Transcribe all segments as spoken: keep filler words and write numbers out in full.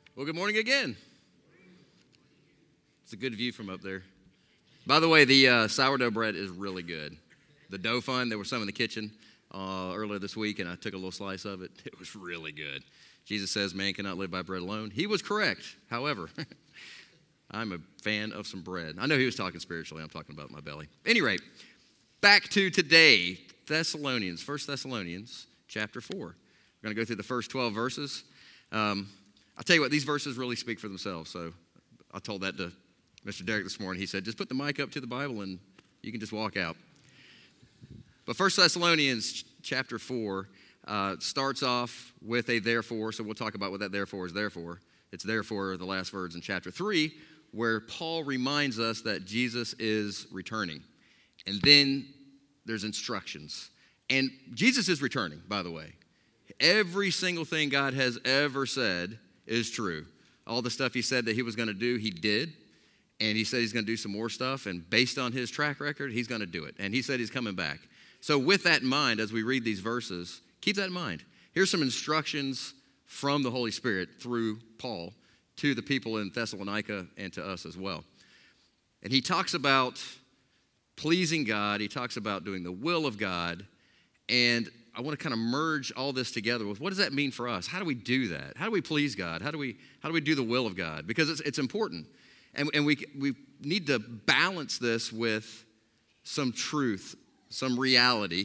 Well, good morning again. It's a good view from up there. By the way, the uh, sourdough bread is really good. The dough fun, there was some in the kitchen uh, earlier this week, and I took a little slice of it. It was really good. Jesus says man cannot live by bread alone. He was correct. However, I'm a fan of some bread. I know he was talking spiritually. I'm talking about my belly. At any rate, back to today, Thessalonians, First Thessalonians chapter four. We're going to go through the first twelve verses. Um, I'll tell you what, these verses really speak for themselves. So I told that to Mister Derek this morning. He said, just put the mic up to the Bible and you can just walk out. But First Thessalonians chapter four uh, starts off with a therefore. So we'll talk about what that therefore is therefore. It's therefore the last words in chapter three, where Paul reminds us that Jesus is returning. And then there's instructions. And Jesus is returning, by the way. Every single thing God has ever said is true. All the stuff he said that he was going to do, he did. And he said he's going to do some more stuff. And based on his track record, he's going to do it. And he said he's coming back. So with that in mind, as we read these verses, keep that in mind. Here's some instructions from the Holy Spirit through Paul to the people in Thessalonica and to us as well. And he talks about pleasing God. He talks about doing the will of God. And I want to kind of merge all this together with what does that mean for us? How do we do that? How do we please God? How do we how do we do the will of God? Because it's it's important. And, and we we need to balance this with some truth, some reality.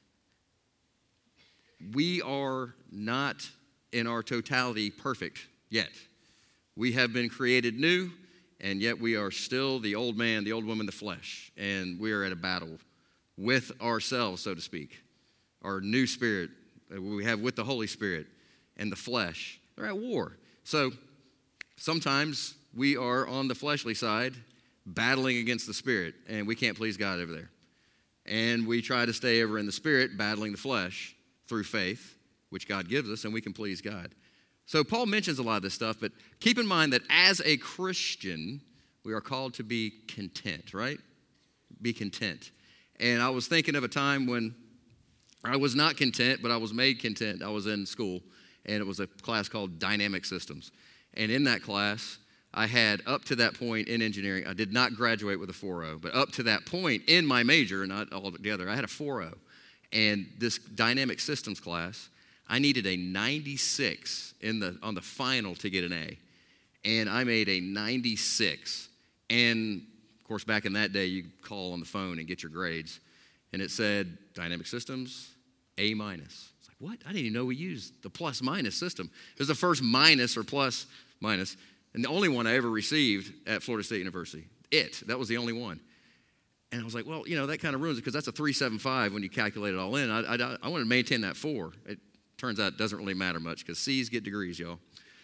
We are not in our totality perfect yet. We have been created new, and yet we are still the old man, the old woman, the flesh. And we are at a battle with ourselves, so to speak. Our new spirit that we have with the Holy Spirit and the flesh, they're at war. So sometimes we are on the fleshly side battling against the spirit, and we can't please God over there. And we try to stay over in the spirit battling the flesh through faith, which God gives us, and we can please God. So Paul mentions a lot of this stuff, but keep in mind that as a Christian, we are called to be content, right? Be content. And I was thinking of a time when I was not content, but I was made content. I was in school, and it was a class called Dynamic Systems. And in that class, I had up to that point in engineering, I did not graduate with a four point oh, but up to that point in my major, not all together, I had a four point oh. And this Dynamic Systems class, I needed a ninety-six in the on the final to get an A. And I made a ninety-six. And, of course, back in that day, you could call on the phone and get your grades. And it said, Dynamic Systems, A minus. It's like, what? I didn't even know we used the plus minus system. It was the first minus or plus minus, and the only one I ever received at Florida State University. It, that was the only one. And I was like, well, you know, that kind of ruins it because that's a three seven five when you calculate it all in. I, I, I want to maintain that four. It turns out it doesn't really matter much because C's get degrees, y'all.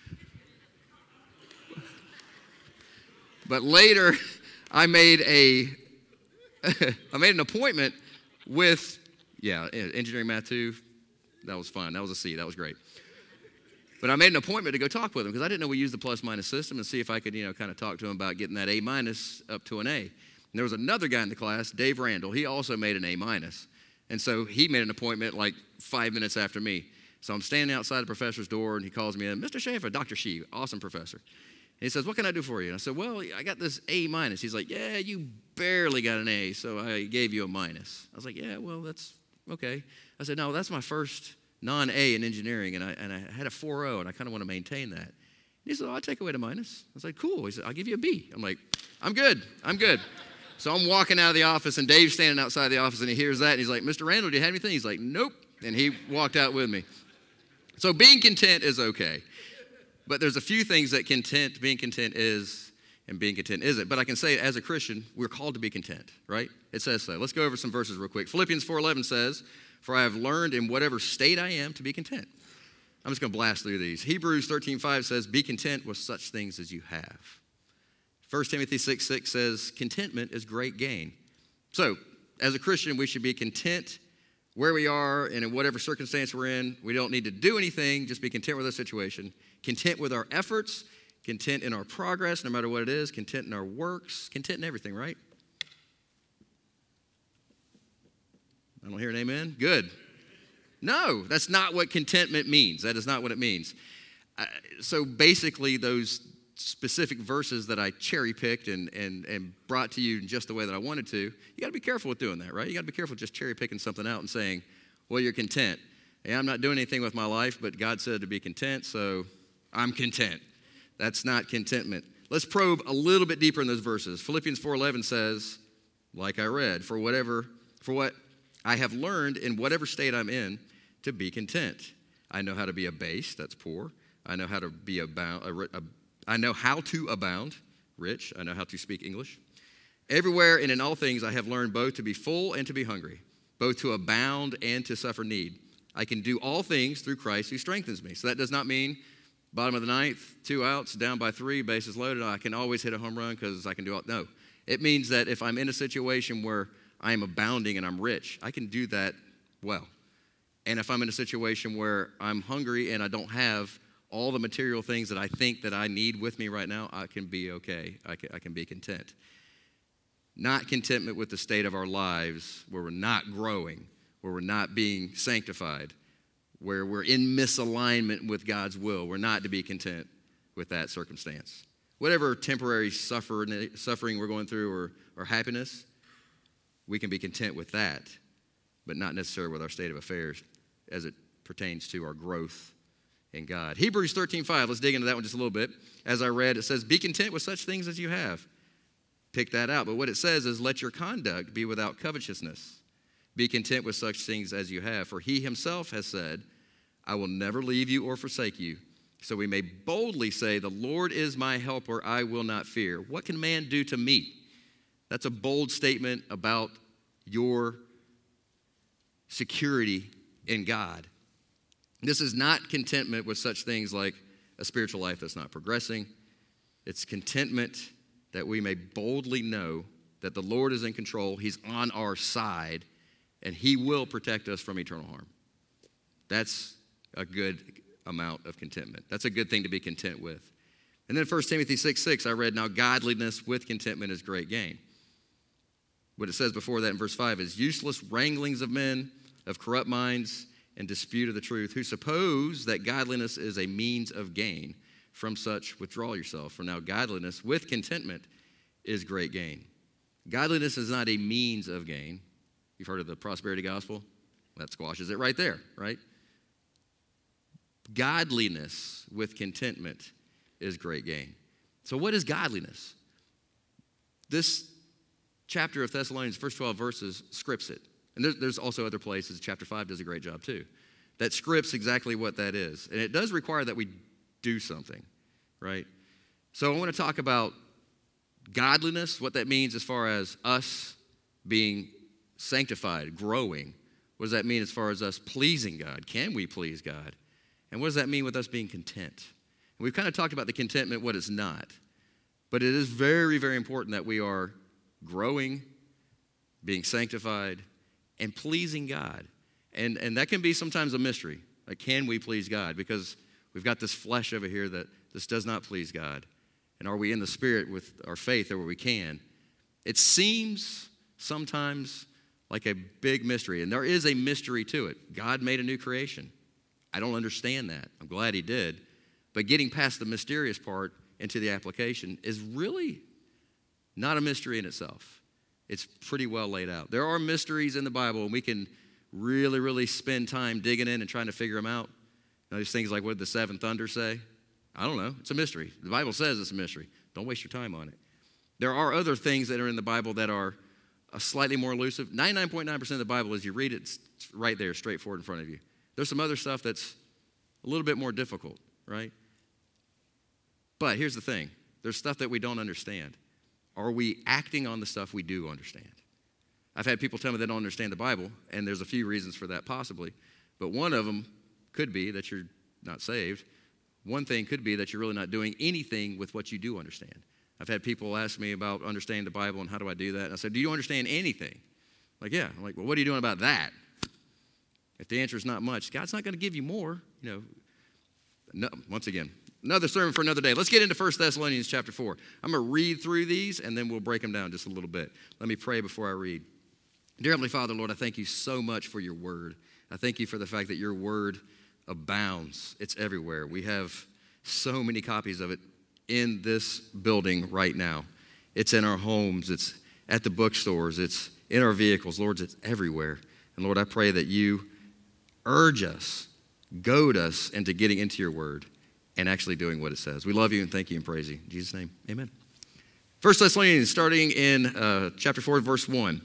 But later, I made a, I made an appointment with, yeah, engineering math two, that was fun. That was a C. That was great. But I made an appointment to go talk with him because I didn't know we used the plus minus system and see if I could, you know, kind of talk to him about getting that A minus up to an A. And there was another guy in the class, Dave Randall. He also made an A minus. And so he made an appointment like five minutes after me. So I'm standing outside the professor's door and he calls me in, Mister Schaefer, Doctor Shee, awesome professor. And he says, what can I do for you? And I said, well, I got this A minus. He's like, yeah, you barely got an A, so I gave you a minus. I was like, yeah, well, that's okay. I said, no, that's my first non-A in engineering, and I and I had a four point oh, and I kind of want to maintain that. And he said, oh, I'll take away the minus. I was like, cool. He said, I'll give you a B. I'm like, I'm good. I'm good. So I'm walking out of the office, and Dave's standing outside the office, and he hears that, and he's like, Mister Randall, do you have anything? He's like, nope. And he walked out with me. So being content is okay. But there's a few things that content, being content is, and being content isn't. But I can say, as a Christian, we're called to be content, right? It says so. Let's go over some verses real quick. Philippians four eleven says, for I have learned in whatever state I am to be content. I'm just going to blast through these. Hebrews thirteen five says, be content with such things as you have. First Timothy six six says, contentment is great gain. So, as a Christian, we should be content where we are and in whatever circumstance we're in. We don't need to do anything, just be content with our situation. Content with our efforts, content in our progress, no matter what it is, content in our works, content in everything, right? I don't hear an amen. Good. No, that's not what contentment means. That is not what it means. I, so basically those specific verses that I cherry-picked and, and, and brought to you in just the way that I wanted to, you got to be careful with doing that, right? You got to be careful just cherry-picking something out and saying, well, you're content. Hey, I'm not doing anything with my life, but God said to be content, so I'm content. That's not contentment. Let's probe a little bit deeper in those verses. Philippians four eleven says, like I read, for whatever, for what I have learned in whatever state I'm in, to be content. I know how to be abased, that's poor. I know how to be abound, a, a, I know how to abound, rich. I know how to speak English. Everywhere and in all things I have learned both to be full and to be hungry, both to abound and to suffer need. I can do all things through Christ who strengthens me. So that does not mean bottom of the ninth, two outs, down by three, bases loaded, I can always hit a home run because I can do all. No. It means that if I'm in a situation where I am abounding and I'm rich, I can do that well. And if I'm in a situation where I'm hungry and I don't have all the material things that I think that I need with me right now, I can be okay. I can, I can be content. Not contentment with the state of our lives where we're not growing, where we're not being sanctified, where we're in misalignment with God's will. We're not to be content with that circumstance. Whatever temporary suffering, suffering we're going through or, or happiness, we can be content with that, but not necessarily with our state of affairs as it pertains to our growth in God. Hebrews thirteen five, let's dig into that one just a little bit. As I read, it says, be content with such things as you have. Pick that out. But what it says is, let your conduct be without covetousness. Be content with such things as you have. For he himself has said, I will never leave you or forsake you. So we may boldly say, the Lord is my helper, I will not fear. What can man do to me? That's a bold statement about your security in God. This is not contentment with such things like a spiritual life that's not progressing. It's contentment that we may boldly know that the Lord is in control, he's on our side, and he will protect us from eternal harm. That's a good amount of contentment. That's a good thing to be content with. And then First Timothy six six, I read, now godliness with contentment is great gain. What it says before that in verse five is useless wranglings of men, of corrupt minds, and dispute of the truth, who suppose that godliness is a means of gain. From such withdraw yourself. For now godliness with contentment is great gain. Godliness is not a means of gain. You've heard of the prosperity gospel? That squashes it right there, right? Godliness with contentment is great gain. So what is godliness? This chapter of Thessalonians, first twelve verses, scripts it. And there's, there's also other places. Chapter five does a great job too. That scripts exactly what that is. And it does require that we do something, right? So I want to talk about godliness, what that means as far as us being sanctified, growing. What does that mean as far as us pleasing God? Can we please God? And what does that mean with us being content? And we've kind of talked about the contentment, what it's not. But it is very, very important that we are growing, being sanctified, and pleasing God. And, and that can be sometimes a mystery. Like, can we please God? Because we've got this flesh over here that this does not please God. And are we in the Spirit with our faith where we can? It seems sometimes like a big mystery. And there is a mystery to it. God made a new creation. I don't understand that. I'm glad he did. But getting past the mysterious part into the application is really not a mystery in itself. It's pretty well laid out. There are mysteries in the Bible, and we can really, really spend time digging in and trying to figure them out. You know, these things like, what did the seven thunders say? I don't know. It's a mystery. The Bible says it's a mystery. Don't waste your time on it. There are other things that are in the Bible that are a slightly more elusive. ninety-nine point nine percent of the Bible, as you read it, it's right there, straightforward in front of you. There's some other stuff that's a little bit more difficult, right? But here's the thing. There's stuff that we don't understand. Are we acting on the stuff we do understand? I've had people tell me they don't understand the Bible, and there's a few reasons for that possibly. But one of them could be that you're not saved. One thing could be that you're really not doing anything with what you do understand. I've had people ask me about understanding the Bible and how do I do that. And I said, do you understand anything? Like, yeah. I'm like, well, what are you doing about that? If the answer is not much, God's not going to give you more. You know, no, once again, another sermon for another day. Let's get into First Thessalonians chapter four. I'm going to read through these, and then we'll break them down just a little bit. Let me pray before I read. Dear Heavenly Father, Lord, I thank you so much for your word. I thank you for the fact that your word abounds. It's everywhere. We have So many copies of it in this building right now. It's in our homes. It's at the bookstores. It's in our vehicles. Lord, it's everywhere. And Lord, I pray that you urge us, goad us into getting into your word and actually doing what it says. We love you and thank you and praise you. In Jesus' name, amen. First Thessalonians, starting in uh, chapter four, verse one.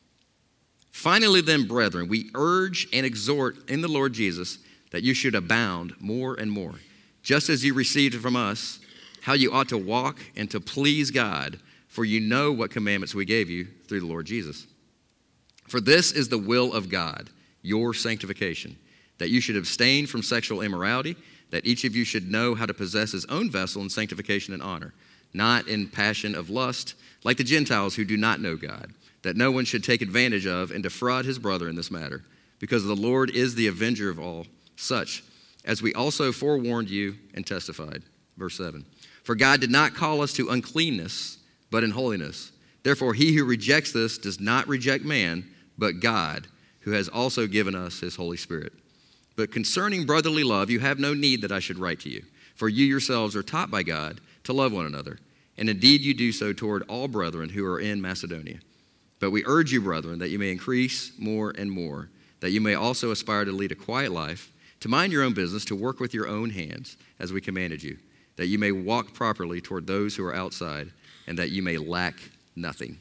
Finally then, brethren, we urge and exhort in the Lord Jesus that you should abound more and more, just as you received from us how you ought to walk and to please God, for you know what commandments we gave you through the Lord Jesus. For this is the will of God, your sanctification, that you should abstain from sexual immorality, that each of you should know how to possess his own vessel in sanctification and honor, not in passion of lust, like the Gentiles who do not know God, that no one should take advantage of and defraud his brother in this matter, because the Lord is the avenger of all such, as we also forewarned you and testified. Verse seven. For God did not call us to uncleanness, but in holiness. Therefore, he who rejects this does not reject man, but God, who has also given us his Holy Spirit. But concerning brotherly love, you have no need that I should write to you, for you yourselves are taught by God to love one another. And indeed you do so toward all brethren who are in Macedonia. But we urge you, brethren, that you may increase more and more, that you may also aspire to lead a quiet life, to mind your own business, to work with your own hands, as we commanded you, that you may walk properly toward those who are outside, and that you may lack nothing.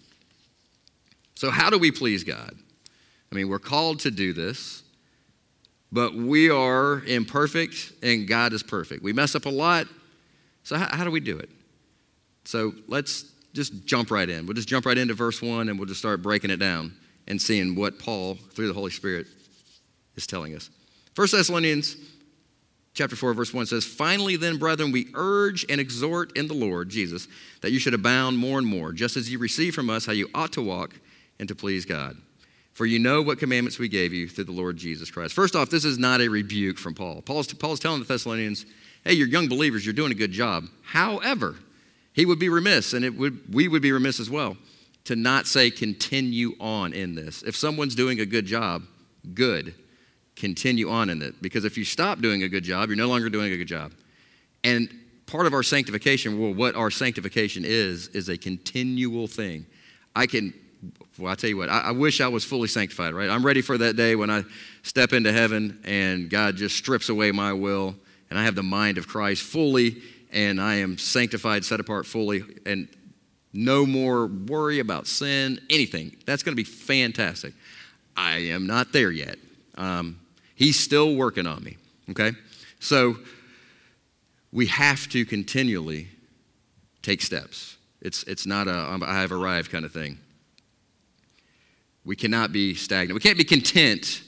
So how do we please God? I mean, we're called to do this, but we are imperfect, and God is perfect. We mess up a lot, so how, how do we do it? So let's just jump right in. We'll just jump right into verse one, and we'll just start breaking it down and seeing what Paul, through the Holy Spirit, is telling us. First Thessalonians chapter four, verse one says, Finally then, brethren, we urge and exhort in the Lord Jesus that you should abound more and more, just as you receive from us how you ought to walk and to please God. For you know what commandments we gave you through the Lord Jesus Christ. First off, this is not a rebuke from Paul. Paul's, Paul's telling the Thessalonians, hey, you're young believers, you're doing a good job. However, he would be remiss, and it would, we would be remiss as well, to not say continue on in this. If someone's doing a good job, good. Continue on in it. Because if you stop doing a good job, you're no longer doing a good job. And part of our sanctification, well, what our sanctification is, is a continual thing. I can, well, I tell you what, I, I wish I was fully sanctified, right? I'm ready for that day when I step into heaven and God just strips away my will and I have the mind of Christ fully and I am sanctified, set apart fully, and no more worry about sin, anything. That's going to be fantastic. I am not there yet. Um, He's still working on me, okay? So we have to continually take steps. It's, it's not a I have arrived kind of thing. We cannot be stagnant. We can't be content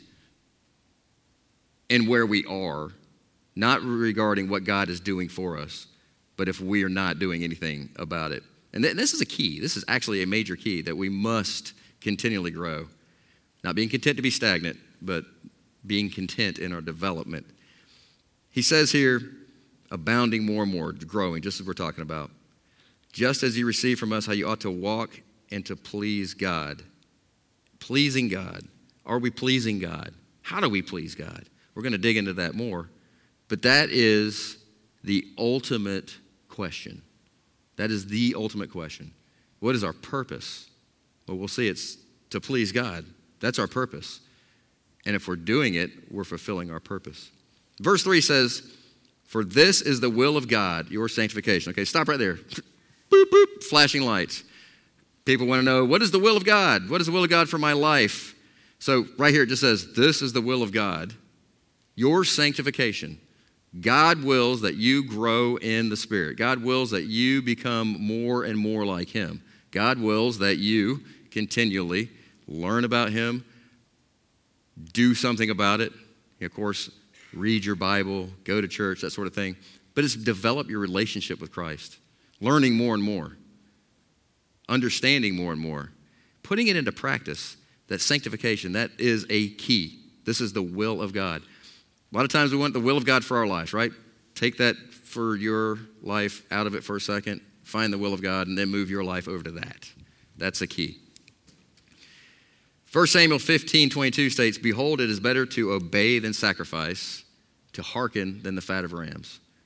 in where we are, not regarding what God is doing for us, but if we are not doing anything about it. And th- this is a key. This is actually a major key that we must continually grow. Not being content to be stagnant, but being content in our development. He says here, abounding more and more, growing, just as we're talking about. Just as you receive from us how you ought to walk and to please God. Pleasing God. Are we pleasing God? How do we please God? We're going to dig into that more. But that is the ultimate question. That is the ultimate question. What is our purpose? Well, we'll see it's to please God. That's our purpose. And if we're doing it, we're fulfilling our purpose. Verse three says, for this is the will of God, your sanctification. Okay, stop right there. Boop, boop, flashing lights. People want to know, what is the will of God? What is the will of God for my life? So right here it just says, this is the will of God, your sanctification. God wills that you grow in the Spirit. God wills that you become more and more like Him. God wills that you continually learn about Him, do something about it. Of course, read your Bible, go to church, that sort of thing. But it's develop your relationship with Christ, learning more and more, understanding more and more, putting it into practice. That sanctification, that is a key. This is the will of God. A lot of times we want the will of God for our lives, right? Take that for your life out of it for a second, find the will of God, and then move your life over to that. That's the key. First Samuel fifteen twenty-two states, behold, it is better to obey than sacrifice, to hearken than the fat of rams.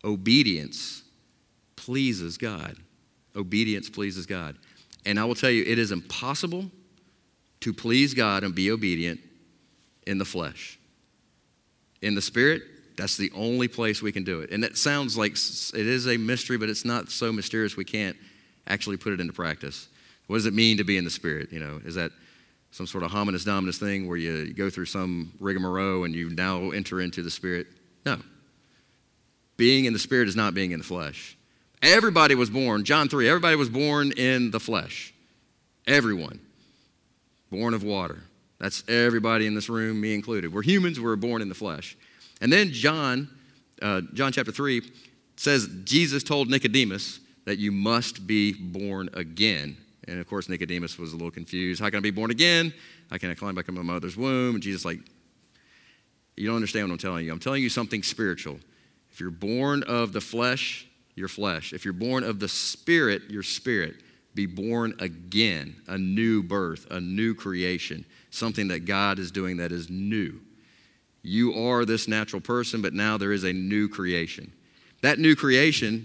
Obedience pleases God. Obedience pleases God. And I will tell you, it is impossible to please God and be obedient in the flesh. In the spirit, that's the only place we can do it. And that sounds like it is a mystery, but it's not so mysterious we can't actually put it into practice. What does it mean to be in the spirit? You know, is that some sort of hominis dominus thing where you, you go through some rigmarole and you now enter into the spirit? No. Being in the spirit is not being in the flesh. Everybody was born, John three, everybody was born in the flesh. Everyone. Born of water. That's everybody in this room, me included. We're humans, we're born in the flesh. And then John, uh, John chapter three, says Jesus told Nicodemus that you must be born again. And of course, Nicodemus was a little confused. How can I be born again? How can I climb back in my mother's womb? And Jesus like, you don't understand what I'm telling you. I'm telling you something spiritual. If you're born of the flesh, you're flesh. If you're born of the spirit, you're spirit. Be born again, a new birth, a new creation, something that God is doing that is new. You are this natural person, but now there is a new creation. That new creation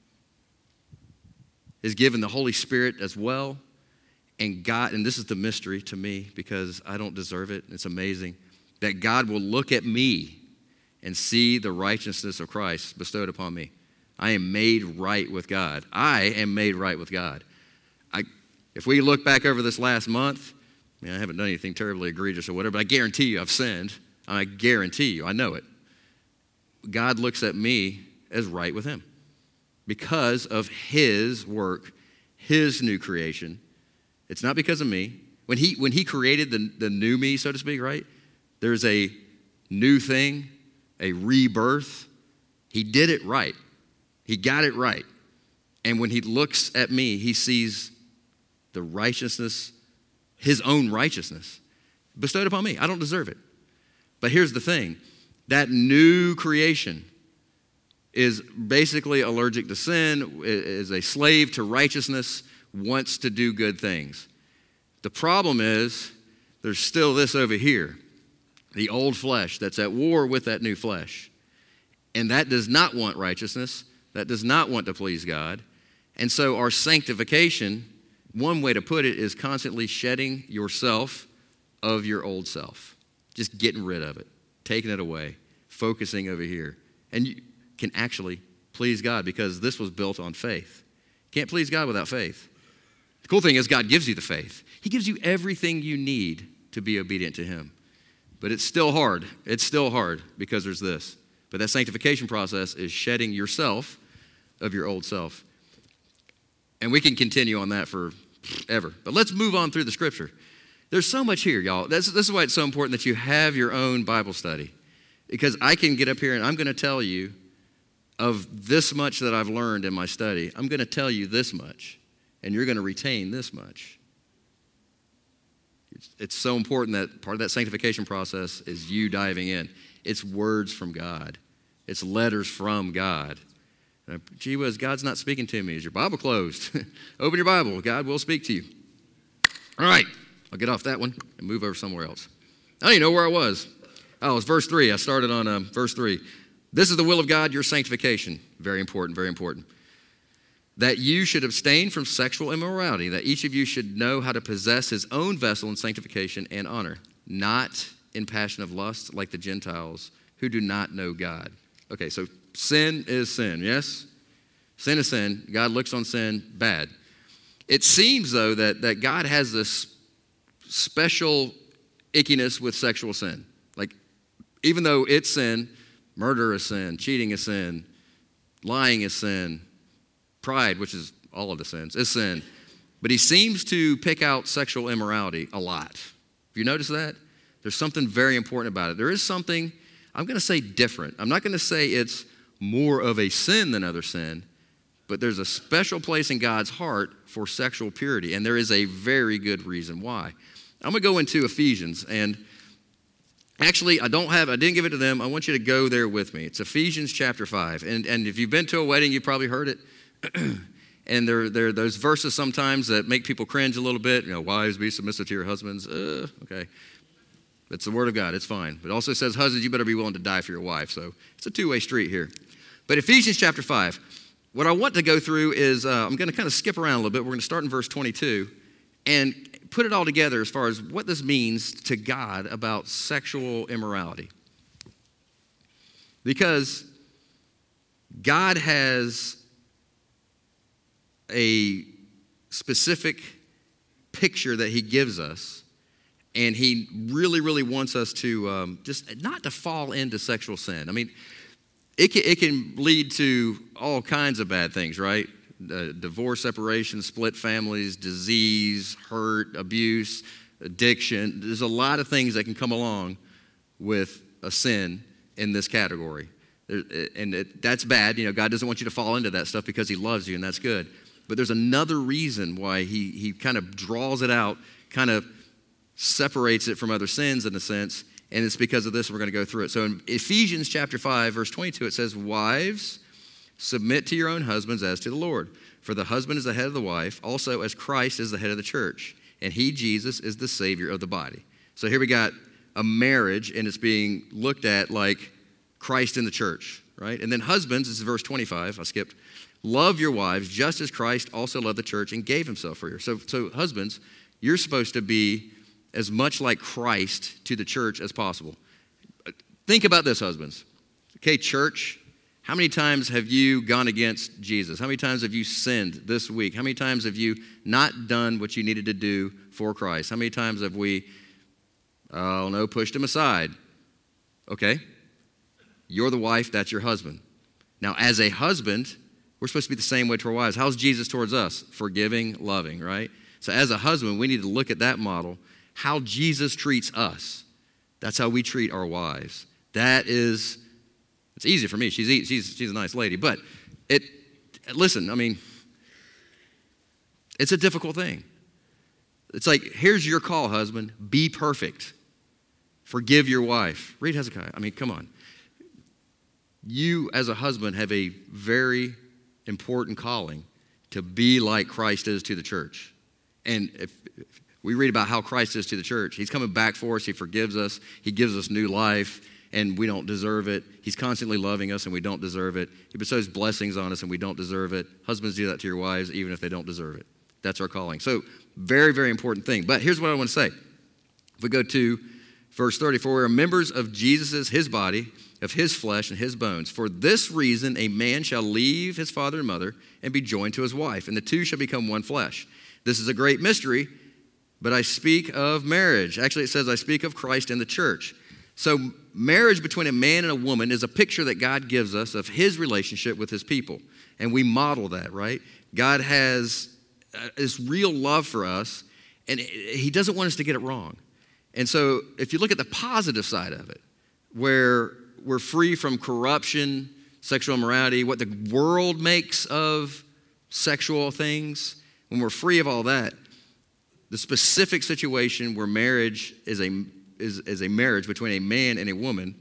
is given the Holy Spirit as well. And God, and this is the mystery to me because I don't deserve it. It's amazing that God will look at me and see the righteousness of Christ bestowed upon me. I am made right with God. I am made right with God. I, if we look back over this last month, I mean, I haven't done anything terribly egregious or whatever, but I guarantee you I've sinned. I guarantee you, I know it. God looks at me as right with him because of his work, his new creation. It's not because of me. When he, when he created the, the new me, so to speak, right? There's a new thing, a rebirth. He did it right. He got it right. And when he looks at me, he sees the righteousness, his own righteousness bestowed upon me. I don't deserve it. But here's the thing. That new creation is basically allergic to sin, is a slave to righteousness, wants to do good things. The problem is there's still this over here, the old flesh that's at war with that new flesh. And that does not want righteousness. That does not want to please God. And so our sanctification, one way to put it, is constantly shedding yourself of your old self. Just getting rid of it, taking it away, focusing over here. And you can actually please God because this was built on faith. You can't please God without faith. The cool thing is God gives you the faith. He gives you everything you need to be obedient to him. But it's still hard. It's still hard because there's this. But that sanctification process is shedding yourself of your old self. And we can continue on that forever. But let's move on through the scripture. There's so much here, y'all. This, this is why it's so important that you have your own Bible study. Because I can get up here and I'm going to tell you of this much that I've learned in my study. I'm going to tell you this much. And you're going to retain this much. It's, it's so important that part of that sanctification process is you diving in. It's words from God. It's letters from God. Uh, gee whiz, God's not speaking to me. Is your Bible closed? Open your Bible. God will speak to you. All right. I'll get off that one and move over somewhere else. I don't even know where I was. Oh, it was verse three. I started on um, verse three. This is the will of God, your sanctification. Very important, very important. That you should abstain from sexual immorality, that each of you should know how to possess his own vessel in sanctification and honor, not in passion of lust like the Gentiles who do not know God. Okay, so sin is sin, yes? Sin is sin. God looks on sin bad. It seems, though, that, that God has this special ickiness with sexual sin. Like, even though it's sin, murder is sin, cheating is sin, lying is sin, pride, which is all of the sins, is sin. But he seems to pick out sexual immorality a lot. Have you noticed that? There's something very important about it. There is something, I'm going to say different. I'm not going to say it's more of a sin than other sin, but there's a special place in God's heart for sexual purity, and there is a very good reason why. I'm going to go into Ephesians, and actually, I don't have, I didn't give it to them. I want you to go there with me. It's Ephesians chapter five, and, and if you've been to a wedding, you've probably heard it. And there, there are those verses sometimes that make people cringe a little bit. You know, wives, be submissive to your husbands. Uh, okay. It's the word of God. It's fine. But it also says, husbands, you better be willing to die for your wife. So it's a two-way street here. But Ephesians chapter five, what I want to go through is, uh, I'm going to kind of skip around a little bit. We're going to start in verse twenty-two and put it all together as far as what this means to God about sexual immorality. Because God has a specific picture that he gives us, and he really, really wants us to um, just not to fall into sexual sin. I mean, it can, it can lead to all kinds of bad things, right? Uh, divorce, separation, split families, disease, hurt, abuse, addiction. There's a lot of things that can come along with a sin in this category. There, and it, that's bad. You know, God doesn't want you to fall into that stuff because he loves you, and that's good. But there's another reason why he, he kind of draws it out, kind of separates it from other sins in a sense, and it's because of this we're going to go through it. So in Ephesians chapter five, verse twenty-two, it says, "Wives, submit to your own husbands as to the Lord. For the husband is the head of the wife, also as Christ is the head of the church. And he, Jesus, is the Savior of the body." So here we got a marriage, and it's being looked at like Christ in the church, right? And then husbands, this is verse twenty-five, I skipped. "Love your wives just as Christ also loved the church and gave himself for her." So, so husbands, you're supposed to be as much like Christ to the church as possible. Think about this, husbands. Okay, church, how many times have you gone against Jesus? How many times have you sinned this week? How many times have you not done what you needed to do for Christ? How many times have we, oh no, pushed him aside? Okay, you're the wife, that's your husband. Now, as a husband, we're supposed to be the same way to our wives. How's Jesus towards us? Forgiving, loving, right? So as a husband, we need to look at that model, how Jesus treats us. That's how we treat our wives. That is, it's easy for me. She's she's she's a nice lady, but it. Listen, I mean, it's a difficult thing. It's like, here's your call, husband. Be perfect. Forgive your wife. Read Hezekiah. I mean, come on. You, as a husband, have a very important calling to be like Christ is to the church. And if, if we read about how Christ is to the church, he's coming back for us. He forgives us. He gives us new life, and we don't deserve it. He's constantly loving us, and we don't deserve it. He bestows blessings on us, and we don't deserve it. Husbands, do that to your wives, even if they don't deserve it. That's our calling. So very, very important thing. But here's what I want to say. If we go to verse thirty-four, "We are members of Jesus' his body, of his flesh and his bones. For this reason, a man shall leave his father and mother and be joined to his wife, and the two shall become one flesh. This is a great mystery, but I speak of marriage." Actually, it says, "I speak of Christ and the church." So marriage between a man and a woman is a picture that God gives us of his relationship with his people. And we model that, right? God has this real love for us, and he doesn't want us to get it wrong. And so if you look at the positive side of it, where we're free from corruption, sexual immorality, what the world makes of sexual things, when we're free of all that, the specific situation where marriage is a is, is a marriage between a man and a woman,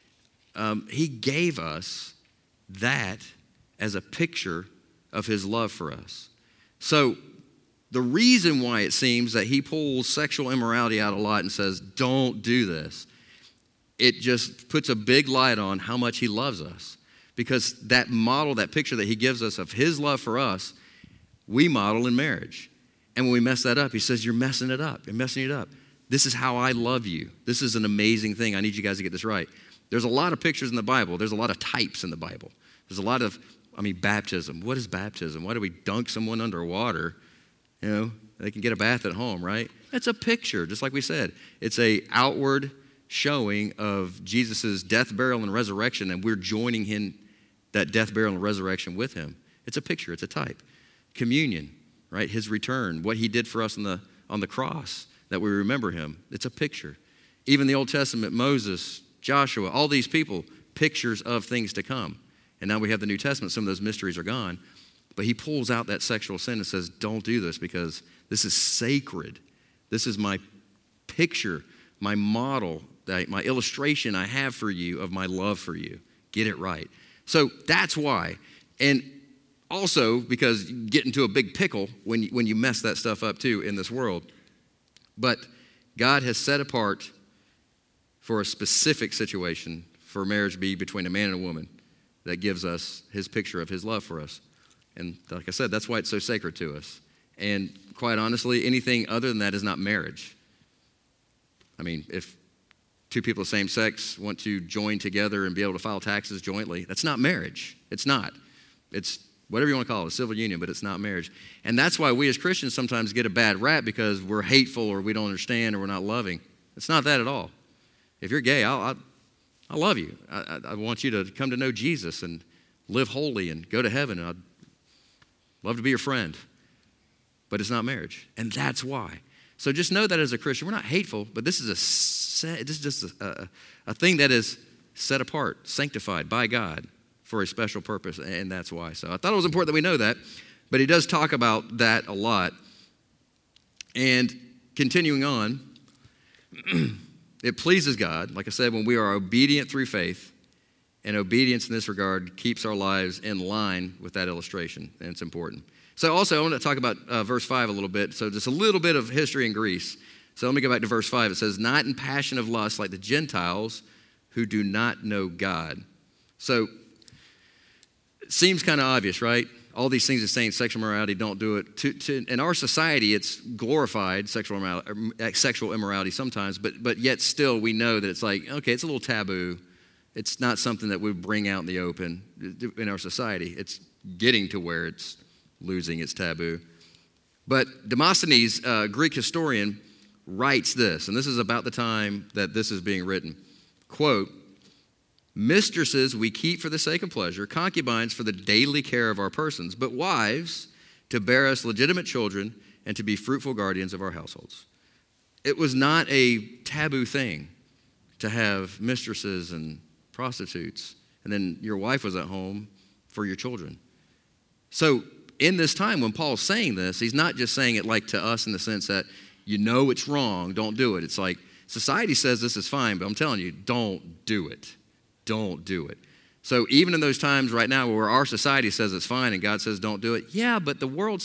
um, he gave us that as a picture of his love for us. So the reason why it seems that he pulls sexual immorality out a lot and says, don't do this, it just puts a big light on how much he loves us. Because that model, that picture that he gives us of his love for us, we model in marriage. And when we mess that up, he says, you're messing it up. You're messing it up. This is how I love you. This is an amazing thing. I need you guys to get this right. There's a lot of pictures in the Bible. There's a lot of types in the Bible. There's a lot of, I mean, baptism. What is baptism? Why do we dunk someone underwater? You know, they can get a bath at home, right? It's a picture, just like we said. It's a outward showing of Jesus' death, burial, and resurrection, and we're joining in that death, burial, and resurrection with him. It's a picture. It's a type. Communion, right? His return, what he did for us on the on the cross, that we remember him. It's a picture. Even the Old Testament, Moses, Joshua, all these people, pictures of things to come. And now we have the New Testament. Some of those mysteries are gone. But he pulls out that sexual sin and says, don't do this because this is sacred. This is my picture, my model, my illustration I have for you of my love for you. Get it right. So that's why. And also because you get into a big pickle when you, when you mess that stuff up too in this world. But God has set apart for a specific situation for marriage to be between a man and a woman. that gives us his picture of his love for us. And like I said, that's why it's so sacred to us. And quite honestly, anything other than that is not marriage. I mean, if two people of the same sex want to join together and be able to file taxes jointly, that's not marriage. It's not. It's whatever you want to call it, a civil union, but it's not marriage. And that's why we as Christians sometimes get a bad rap because we're hateful or we don't understand or we're not loving. It's not that at all. If you're gay, I'll, I'll, I love you. I, I, I want you to come to know Jesus and live holy and go to heaven, and I'd love to be your friend. But it's not marriage, and that's why. So just know that as a Christian, we're not hateful, but this is a set, this is just a, a, a thing that is set apart, sanctified by God for a special purpose, and that's why. So I thought it was important that we know that, but he does talk about that a lot. And continuing on, it pleases God, like I said, when we are obedient through faith, and obedience in this regard keeps our lives in line with that illustration, and it's important. So also, I want to talk about uh, verse five a little bit. So just a little bit of history in Greece. So let me go back to verse five. It says, not in passion of lust like the Gentiles who do not know God. So it seems kind of obvious, right? All these things are saying sexual morality, don't do it. To, to, in our society, it's glorified, sexual immorality, sexual immorality sometimes, but, but yet still we know that it's like, okay, it's a little taboo. It's not something that we bring out in the open in our society. It's getting to where it's losing its taboo. But Demosthenes, a Greek historian, writes this, and this is about the time that this is being written. Quote, mistresses we keep for the sake of pleasure, concubines for the daily care of our persons, but wives to bear us legitimate children and to be fruitful guardians of our households. It was not a taboo thing to have mistresses and prostitutes, and then your wife was at home for your children. So in this time when Paul's saying this, he's not just saying it like to us in the sense that you know it's wrong, don't do it. It's like society says this is fine, but I'm telling you, don't do it. Don't do it. So even in those times right now where our society says it's fine and God says don't do it, yeah, but the world's,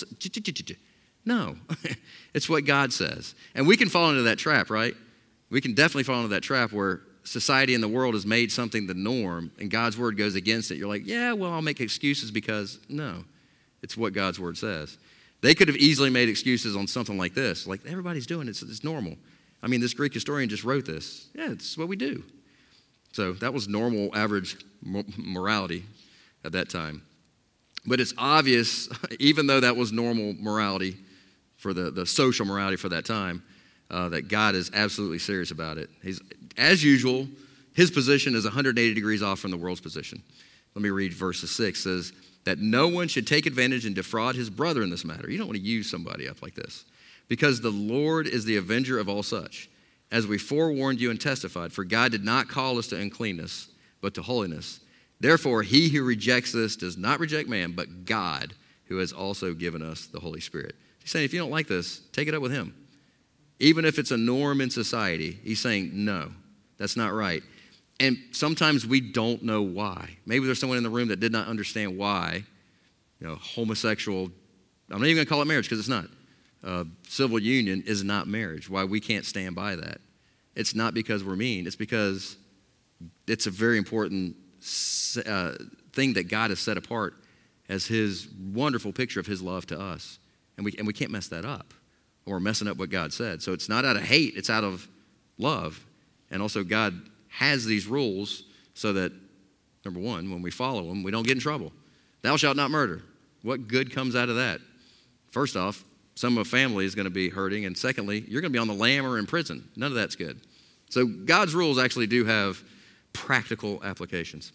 no. It's what God says. And we can fall into that trap, right? We can definitely fall into that trap where society and the world has made something the norm and God's word goes against it. You're like, yeah, well, I'll make excuses because, no. It's what God's word says. They could have easily made excuses on something like this. Like, everybody's doing it. It's, it's normal. I mean, this Greek historian just wrote this. Yeah, it's what we do. So that was normal, average morality at that time. But it's obvious, even though that was normal morality for the, the social morality for that time, uh, that God is absolutely serious about it. He's, as usual, his position is one hundred eighty degrees off from the world's position. Let me read verse six. It says, that no one should take advantage and defraud his brother in this matter. You don't want to use somebody up like this. Because the Lord is the avenger of all such. As we forewarned you and testified, for God did not call us to uncleanness, but to holiness. Therefore, he who rejects this does not reject man, but God, who has also given us the Holy Spirit. He's saying, if you don't like this, take it up with him. Even if it's a norm in society, he's saying, no, that's not right. And sometimes we don't know why. Maybe there's someone in the room that did not understand why, you know, homosexual, I'm not even going to call it marriage because it's not. Uh, civil union is not marriage. Why we can't stand by that. It's not because we're mean. It's because it's a very important uh, thing that God has set apart as his wonderful picture of his love to us. And we, and we can't mess that up. Or we're messing up what God said. So it's not out of hate. It's out of love. And also God has these rules so that, number one, when we follow them, we don't get in trouble. Thou shalt not murder. What good comes out of that? First off, some of a family is going to be hurting. And secondly, you're going to be on the lam or in prison. None of that's good. So God's rules actually do have practical applications.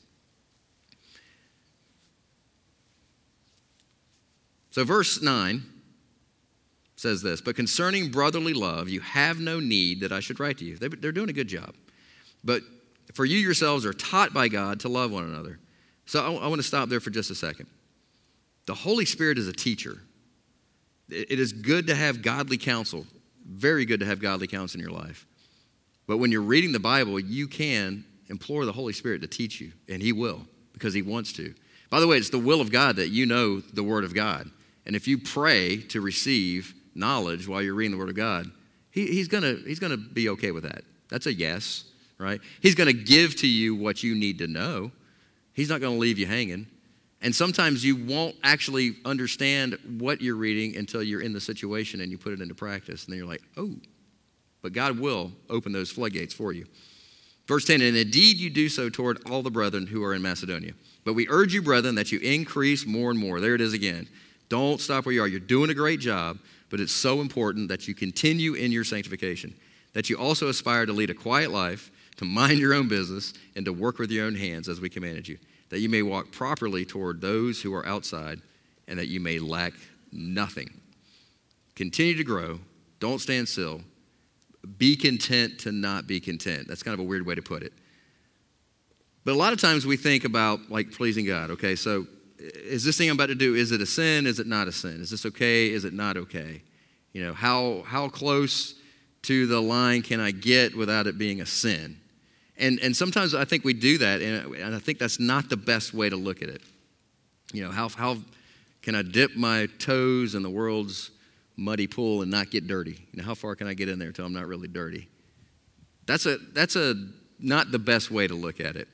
So verse nine says this, but concerning brotherly love, you have no need that I should write to you. They're doing a good job. But for you yourselves are taught by God to love one another. So I, I want to stop there for just a second. The Holy Spirit is a teacher. It, it is good to have godly counsel. Very good to have godly counsel in your life. But when you're reading the Bible, you can implore the Holy Spirit to teach you. And he will, because he wants to. By the way, it's the will of God that you know the Word of God. And if you pray to receive knowledge while you're reading the Word of God, he, he's gonna he's gonna be okay with that. That's a yes. Right? He's going to give to you what you need to know. He's not going to leave you hanging. And sometimes you won't actually understand what you're reading until you're in the situation and you put it into practice. And then you're like, oh, but God will open those floodgates for you. Verse ten, and indeed you do so toward all the brethren who are in Macedonia. But we urge you, brethren, that you increase more and more. There it is again. Don't stop where you are. You're doing a great job, but it's so important that you continue in your sanctification, that you also aspire to lead a quiet life, to mind your own business, and to work with your own hands as we commanded you, that you may walk properly toward those who are outside, and that you may lack nothing. Continue to grow. Don't stand still. Be content to not be content. That's kind of a weird way to put it. But a lot of times we think about like pleasing God. Okay, so is this thing I'm about to do, is it a sin? Is it not a sin? Is this okay? Is it not okay? You know, how how close to the line can I get without it being a sin? And and sometimes I think we do that, and, and I think that's not the best way to look at it. You know, how how can I dip my toes in the world's muddy pool and not get dirty? You know, how far can I get in there till I'm not really dirty? That's a that's a not the best way to look at it.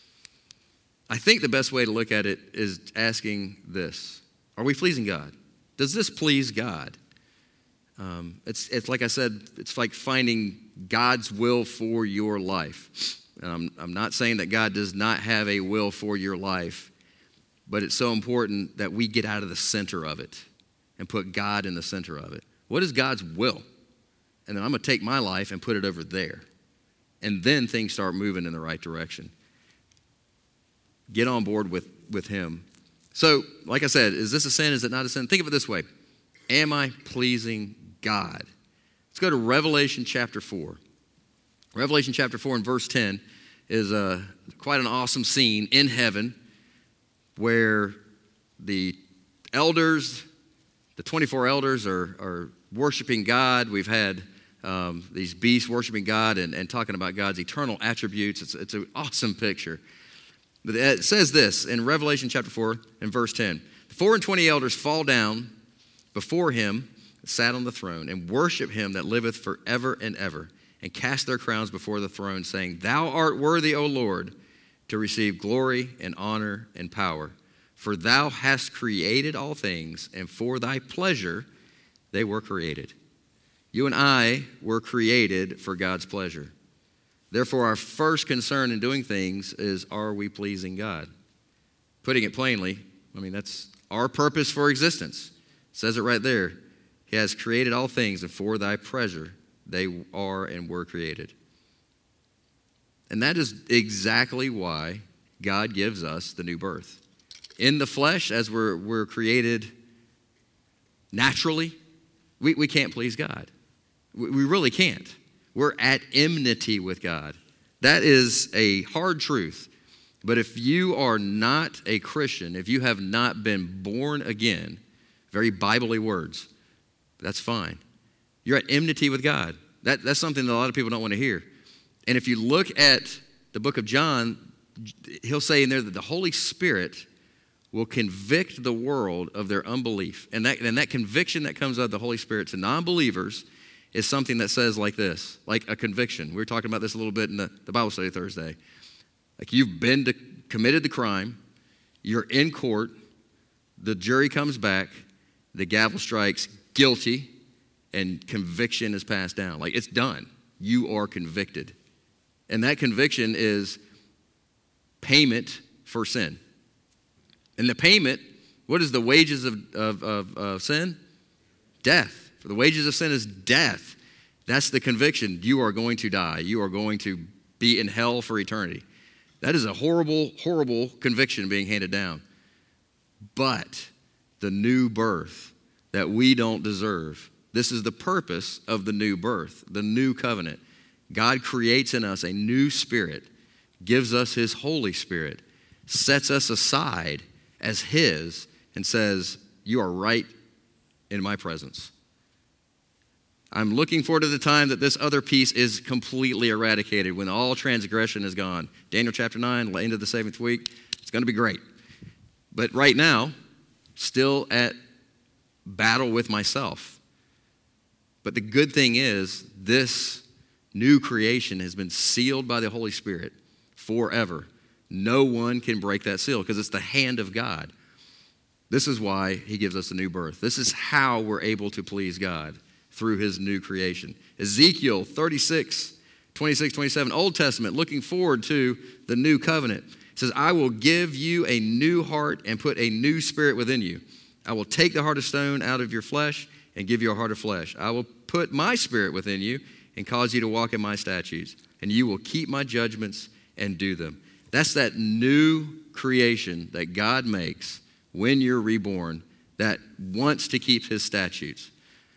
I think the best way to look at it is asking this: are we pleasing God? Does this please God? Um, it's it's like I said, it's like finding God's will for your life. And I'm I'm not saying that God does not have a will for your life, but it's so important that we get out of the center of it and put God in the center of it. What is God's will? And then I'm going to take my life and put it over there. And then things start moving in the right direction. Get on board with, with him. So, like I said, is this a sin? Is it not a sin? Think of it this way. Am I pleasing God? Let's go to Revelation chapter four. Revelation chapter four and verse ten is uh, quite an awesome scene in heaven where the elders, the twenty-four elders are, are worshiping God. We've had um, these beasts worshiping God and, and talking about God's eternal attributes. It's, it's an awesome picture. But it says this in Revelation chapter four and verse ten. The four and twenty elders fall down before him, sat on the throne, and worship him that liveth forever and ever, and cast their crowns before the throne, saying, Thou art worthy, O Lord, to receive glory and honor and power. For thou hast created all things, and for thy pleasure they were created. You and I were created for God's pleasure. Therefore, our first concern in doing things is, are we pleasing God? Putting it plainly, I mean, that's our purpose for existence. It says it right there. He has created all things, and for thy pleasure they are and were created. And that is exactly why God gives us the new birth. In the flesh, as we're, we're created naturally, we, we can't please God. We, we really can't. We're at enmity with God. That is a hard truth. But if you are not a Christian, if you have not been born again, very Bible-y words, that's fine. You're at enmity with God. That, that's something that a lot of people don't want to hear. And if you look at the book of John, he'll say in there that the Holy Spirit will convict the world of their unbelief. And that, and that conviction that comes out of the Holy Spirit to non-believers is something that says like this, like a conviction. We were talking about this a little bit in the, the Bible study Thursday. Like you've been to, committed the crime, you're in court, the jury comes back, the gavel strikes, guilty, and conviction is passed down. Like it's done. You are convicted. And that conviction is payment for sin. And the payment, what is the wages of, of, of, of sin? Death. For the wages of sin is death. That's the conviction. You are going to die. You are going to be in hell for eternity. That is a horrible, horrible conviction being handed down. But the new birth that we don't deserve, this is the purpose of the new birth, the new covenant. God creates in us a new spirit, gives us his Holy Spirit, sets us aside as his, and says, you are right in my presence. I'm looking forward to the time that this other piece is completely eradicated, when all transgression is gone. Daniel chapter nine, end of the seventh week, it's going to be great. But right now, still at battle with myself. But the good thing is, this new creation has been sealed by the Holy Spirit forever No one can break that seal because it's the hand of God. This is why he gives us a new birth. This is how we're able to please God, through his new creation. Ezekiel thirty-six, twenty-six, twenty-seven, Old Testament, looking forward to the new covenant. It says, I will give you a new heart and put a new spirit within you. I will take the heart of stone out of your flesh and give you a heart of flesh. I will put my spirit within you and cause you to walk in my statutes, and you will keep my judgments and do them. That's that new creation that God makes when you're reborn that wants to keep his statutes.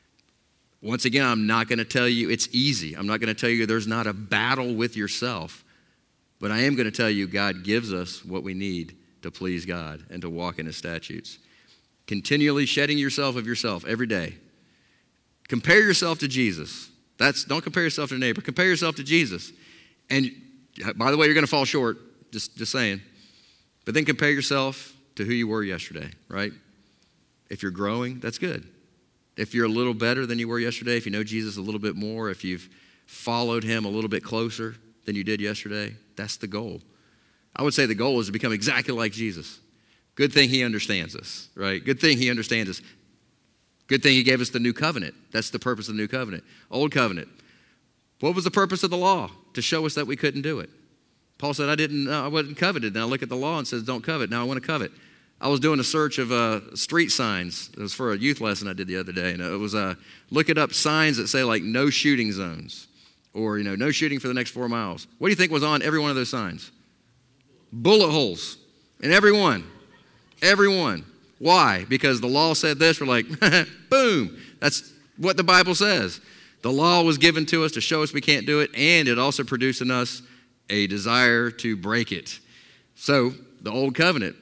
Once again, I'm not going to tell you it's easy. I'm not going to tell you there's not a battle with yourself. But I am going to tell you God gives us what we need to please God and to walk in his statutes. Continually shedding yourself of yourself every day. Compare yourself to Jesus. That's don't compare yourself to your neighbor. Compare yourself to Jesus. And by the way, you're going to fall short. Just, just saying. But then compare yourself to who you were yesterday, right? If you're growing, that's good. If you're a little better than you were yesterday, if you know Jesus a little bit more, if you've followed him a little bit closer than you did yesterday, that's the goal. I would say the goal is to become exactly like Jesus. Good thing he understands us, right? Good thing he understands us. Good thing he gave us the new covenant. That's the purpose of the new covenant. Old covenant. What was the purpose of the law? To show us that we couldn't do it. Paul said, I didn't, uh, I wasn't coveted. Now I look at the law and says, don't covet. Now I want to covet. I was doing a search of uh, street signs. It was for a youth lesson I did the other day. And it was uh, looking up signs that say like no shooting zones or, you know, no shooting for the next four miles. What do you think was on every one of those signs? Bullet holes in every one. Every one. Why? Because the law said this. We're like, boom. That's what the Bible says. The law was given to us to show us we can't do it, and it also produced in us a desire to break it. So the old covenant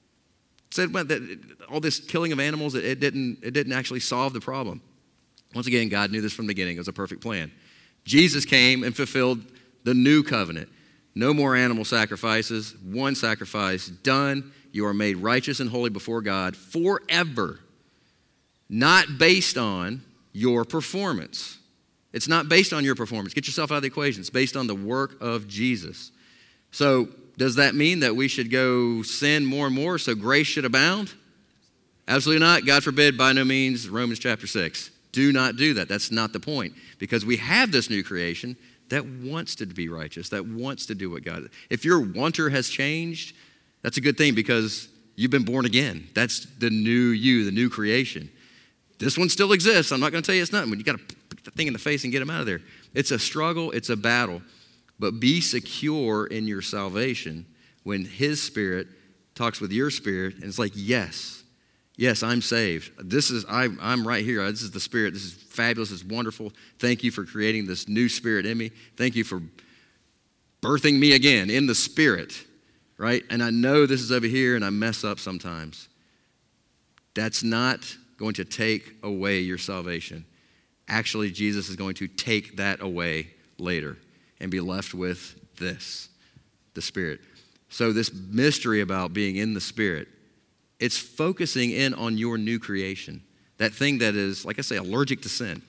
said that all this killing of animals, it, it didn't it didn't actually solve the problem. Once again, God knew this from the beginning. It was a perfect plan. Jesus came and fulfilled the new covenant. No more animal sacrifices. One sacrifice done. You are made righteous and holy before God forever. Not based on your performance. It's not based on your performance. Get yourself out of the equation. It's based on the work of Jesus. So does that mean that we should go sin more and more so grace should abound? Absolutely not. God forbid, by no means, Romans chapter six. Do not do that. That's not the point. Because we have this new creation that wants to be righteous, that wants to do what God... If your wanter has changed, that's a good thing because you've been born again. That's the new you, the new creation. This one still exists. I'm not going to tell you it's nothing. You got to put the thing in the face and get them out of there. It's a struggle. It's a battle. But be secure in your salvation when his spirit talks with your spirit and it's like, yes, yes, I'm saved. This is, I, I'm right here. This is the spirit. This is fabulous. This is wonderful. Thank you for creating this new spirit in me. Thank you for birthing me again in the spirit, right? And I know this is over here and I mess up sometimes. That's not going to take away your salvation. Actually, Jesus is going to take that away later and be left with this, the Spirit. So this mystery about being in the Spirit, it's focusing in on your new creation, that thing that is, like I say, allergic to sin.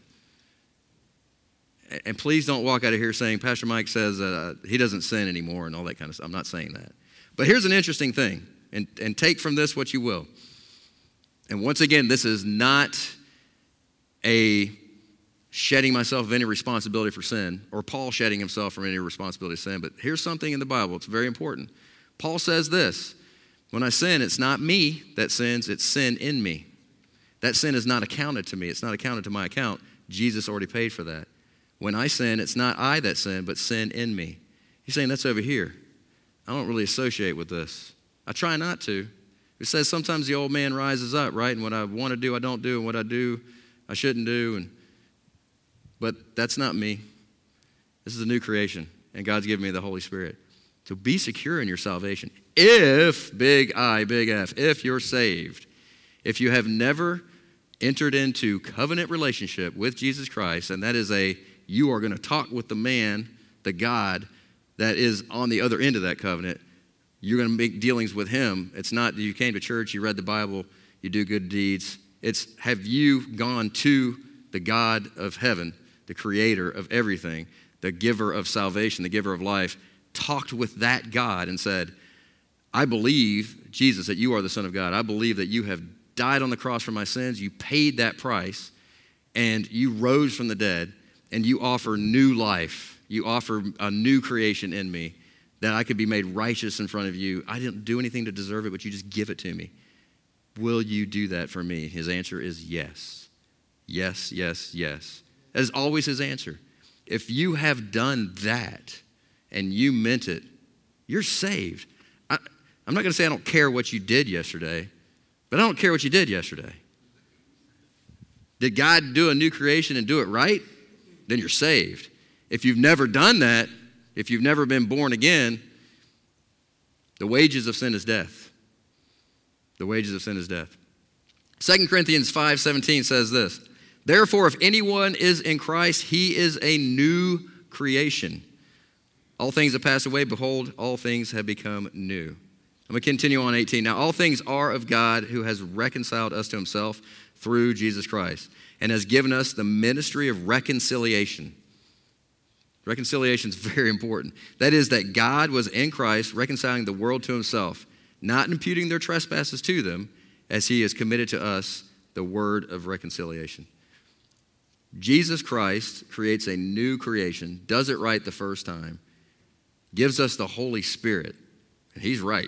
And please don't walk out of here saying, Pastor Mike says uh, he doesn't sin anymore and all that kind of stuff. I'm not saying that. But here's an interesting thing, and, and take from this what you will. And once again, this is not a shedding myself of any responsibility for sin, or Paul shedding himself from any responsibility for sin. But here's something in the Bible. It's very important. Paul says this, when I sin, it's not me that sins, it's sin in me. That sin is not accounted to me. It's not accounted to my account. Jesus already paid for that. When I sin, it's not I that sin, but sin in me. He's saying that's over here. I don't really associate with this. I try not to. It says sometimes the old man rises up, right? And what I want to do, I don't do. And what I do, I shouldn't do. And But that's not me. This is a new creation. And God's given me the Holy Spirit. So be secure in your salvation. If, big I, big F, if you're saved, if you have never entered into covenant relationship with Jesus Christ, and that is a, you are going to talk with the man, the God, that is on the other end of that covenant. You're going to make dealings with him. It's not that you came to church, you read the Bible, you do good deeds. It's have you gone to the God of heaven, the creator of everything, the giver of salvation, the giver of life, talked with that God and said, I believe, Jesus, that you are the Son of God. I believe that you have died on the cross for my sins. You paid that price, and you rose from the dead, and you offer new life. You offer a new creation in me that I could be made righteous in front of you. I didn't do anything to deserve it, but you just give it to me. Will you do that for me? His answer is yes. Yes, yes, yes. That is always his answer. If you have done that and you meant it, you're saved. I, I'm not going to say I don't care what you did yesterday, but I don't care what you did yesterday. Did God do a new creation and do it right? Then you're saved. If you've never done that, if you've never been born again, the wages of sin is death. The wages of sin is death. Second Corinthians five seventeen says this, therefore, if anyone is in Christ, he is a new creation. All things have passed away. Behold, all things have become new. I'm going to continue on eighteen. Now, all things are of God who has reconciled us to himself through Jesus Christ and has given us the ministry of reconciliation. Reconciliation is very important. That is that God was in Christ reconciling the world to himself, not imputing their trespasses to them, as he has committed to us the word of reconciliation. Jesus Christ creates a new creation, does it right the first time, gives us the Holy Spirit, and he's right.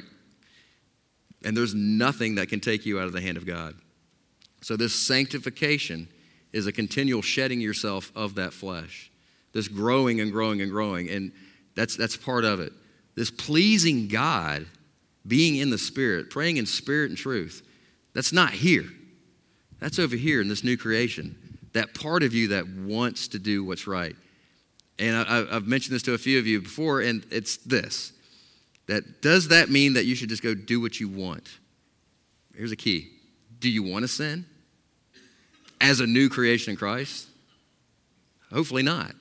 And there's nothing that can take you out of the hand of God. So this sanctification is a continual shedding yourself of that flesh. This growing and growing and growing, and that's that's part of it. This pleasing God, being in the Spirit, praying in spirit and truth, that's not here. That's over here in this new creation. That part of you that wants to do what's right. And I, I've mentioned this to a few of you before, and it's this. That does that mean that you should just go do what you want? Here's a key. Do you want to sin as a new creation in Christ? Hopefully not.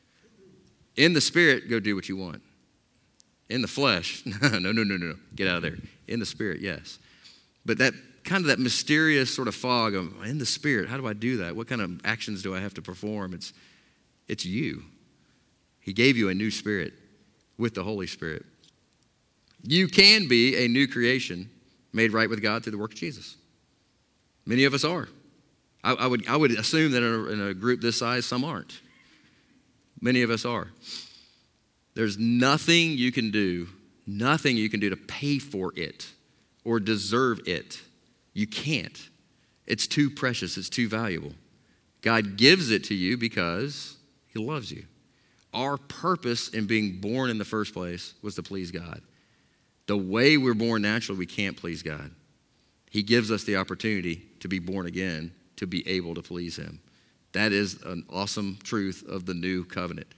In the Spirit, go do what you want. In the flesh, no, no, no, no, no. Get out of there. In the Spirit, yes. But that kind of that mysterious sort of fog of, in the Spirit, how do I do that? What kind of actions do I have to perform? It's, it's you. He gave you a new spirit with the Holy Spirit. You can be a new creation made right with God through the work of Jesus. Many of us are. I, I would, I would assume that in a, in a group this size, some aren't. Many of us are. There's nothing you can do, nothing you can do to pay for it or deserve it. You can't. It's too precious. It's too valuable. God gives it to you because he loves you. Our purpose in being born in the first place was to please God. The way we're born naturally, we can't please God. He gives us the opportunity to be born again, to be able to please him. That is an awesome truth of the new covenant.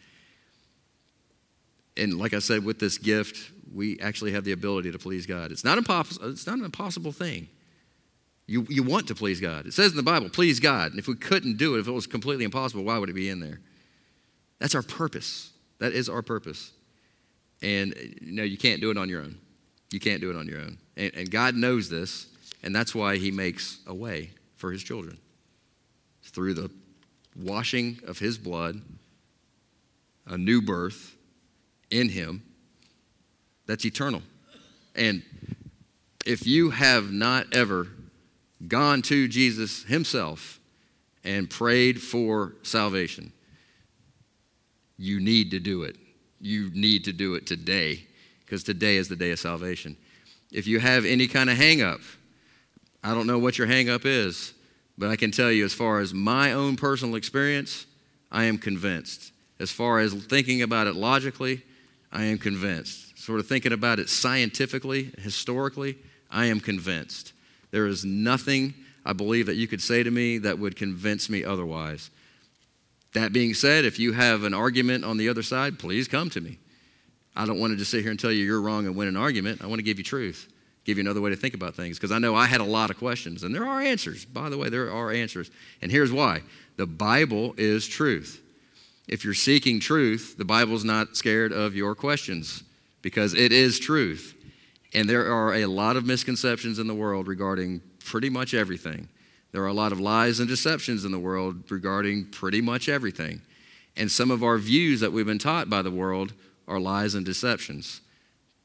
And like I said, with this gift, we actually have the ability to please God. It's not impossible. It's not an impossible thing. You, you want to please God. It says in the Bible, please God. And if we couldn't do it, if it was completely impossible, why would it be in there? That's our purpose. That is our purpose. And you know, you can't do it on your own. You can't do it on your own. And, and God knows this, and that's why he makes a way for his children. Through the washing of his blood, a new birth in him that's eternal. And if you have not ever gone to Jesus himself and prayed for salvation, you need to do it. You need to do it today, because today is the day of salvation. If you have any kind of hang-up, I don't know what your hang-up is, but I can tell you, as far as my own personal experience, I am convinced. As far as thinking about it logically, I am convinced. Sort of thinking about it scientifically, historically, I am convinced. There is nothing, I believe, that you could say to me that would convince me otherwise. That being said, if you have an argument on the other side, please come to me. I don't want to just sit here and tell you you're wrong and win an argument. I want to give you truth, give you another way to think about things, because I know I had a lot of questions, and there are answers. By the way, there are answers. And here's why. The Bible is truth. If you're seeking truth, the Bible's not scared of your questions, because it is truth. And there are a lot of misconceptions in the world regarding pretty much everything. There are a lot of lies and deceptions in the world regarding pretty much everything. And some of our views that we've been taught by the world are lies and deceptions.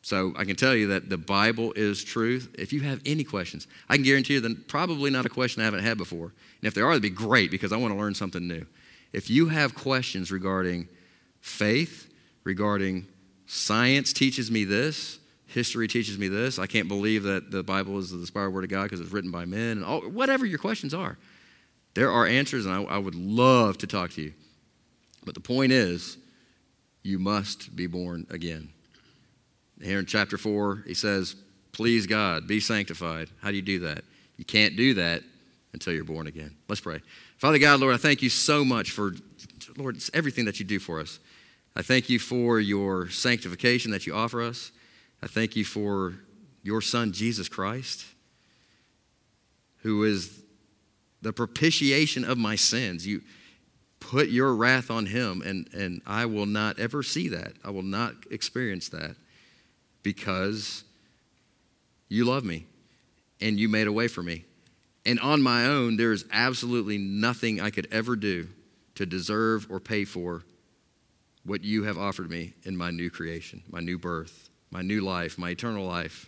So I can tell you that the Bible is truth. If you have any questions, I can guarantee you that probably not a question I haven't had before. And if there are, it'd be great because I want to learn something new. If you have questions regarding faith, regarding science teaches me this, history teaches me this, I can't believe that the Bible is the inspired word of God because it's written by men, and all, whatever your questions are, there are answers, and I, I would love to talk to you. But the point is, you must be born again. Here in chapter four, he says, please God, be sanctified. How do you do that? You can't do that until you're born again. Let's pray. Father God, Lord, I thank you so much for, Lord, it's everything that you do for us. I thank you for your sanctification that you offer us. I thank you for your Son, Jesus Christ, who is the propitiation of my sins. You put your wrath on him, and, and I will not ever see that. I will not experience that because you love me and you made a way for me. And on my own, there is absolutely nothing I could ever do to deserve or pay for what you have offered me in my new creation, my new birth, my new life, my eternal life.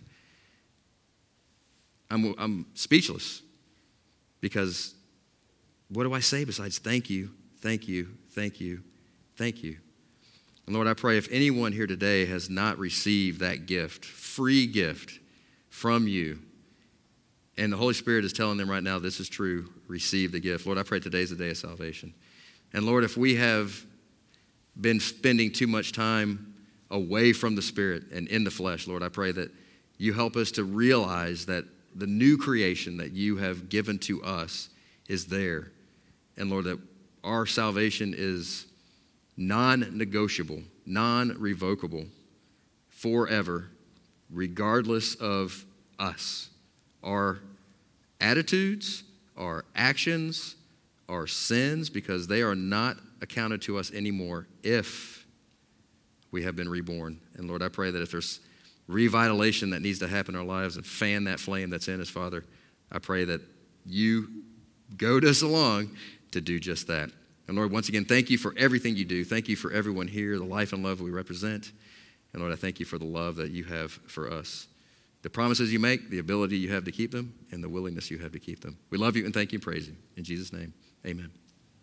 I'm, I'm speechless because what do I say besides thank you, thank you, thank you, thank you. And Lord, I pray if anyone here today has not received that gift, free gift from you, and the Holy Spirit is telling them right now this is true, receive the gift. Lord, I pray today's the day of salvation. And Lord, if we have been spending too much time away from the Spirit and in the flesh, Lord, I pray that you help us to realize that the new creation that you have given to us is there. And Lord, that our salvation is non-negotiable, non-revocable, forever, regardless of us. Our attitudes, our actions, our sins, because they are not accounted to us anymore if we have been reborn. And Lord, I pray that if there's revitalization that needs to happen in our lives and fan that flame that's in us, Father, I pray that you goad us along to do just that. And Lord, once again, thank you for everything you do. Thank you for everyone here, the life and love we represent. And Lord, I thank you for the love that you have for us. The promises you make, the ability you have to keep them, and the willingness you have to keep them. We love you and thank you and praise you. In Jesus' name, amen.